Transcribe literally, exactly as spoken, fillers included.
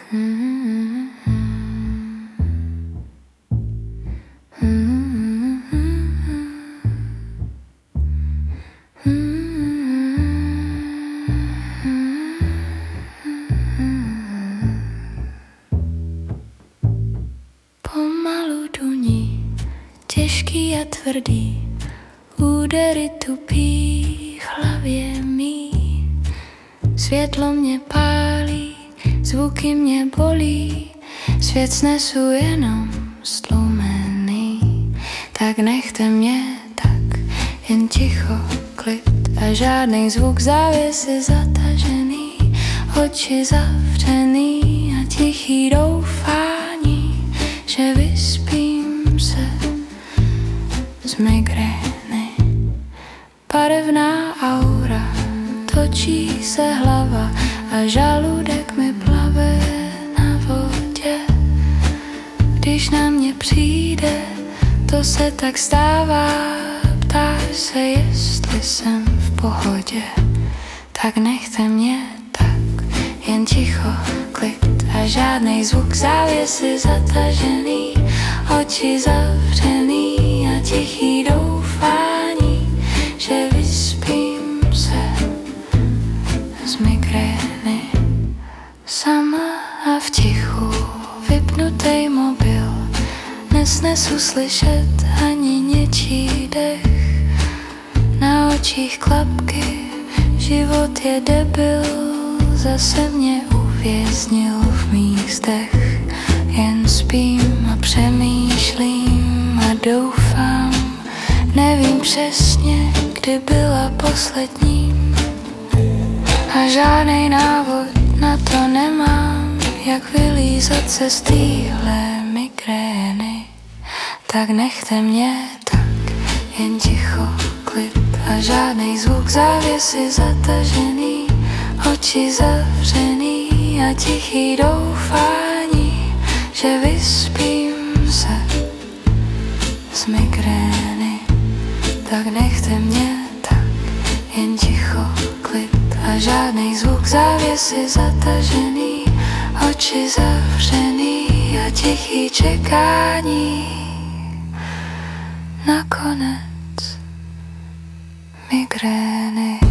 Pomalu duní, těžký a tvrdý, údery tupí v hlavě mý. Světlo mě pálí, zvuky mě bolí, svět snesu jenom stlumený. Tak nechte mě tak, jen ticho, klid a žádnej zvuk, závěsy zatažený, oči zavřený a tichý doufání, že vyspím se z migrény. Barevná aura, točí se hlava a žaludek mi plave na vodě. Když na mě přijde, to se tak stává, ptáš se, jestli jsem v pohodě. Tak nechte mě tak, jen ticho, klid a žádnej zvuk, závěsy zatažený, oči zavřený a tichý doufání, že vyspím se z migrény. Sama a v tichu, vypnutej mobil, nesnesu slyšet ani něčí dech. Na očích klapky, život je debil, zase mě uvěznil v místech. Jen spím a přemýšlím a doufám, nevím přesně, kdy byla poslední. A žádnej návod na to nemám, jak vylízat se z téhle migrény. Tak nechte mě tak, jen ticho, klid a žádnej zvuk, závěsy zatažený, oči zavřený a tichý doufání, že vyspím se z migrény. Tak nechte mě tak, jen ticho, klid a žádnej zvuk, závěsy zatažený, oči zavřený a tichý čekání na konec migrény.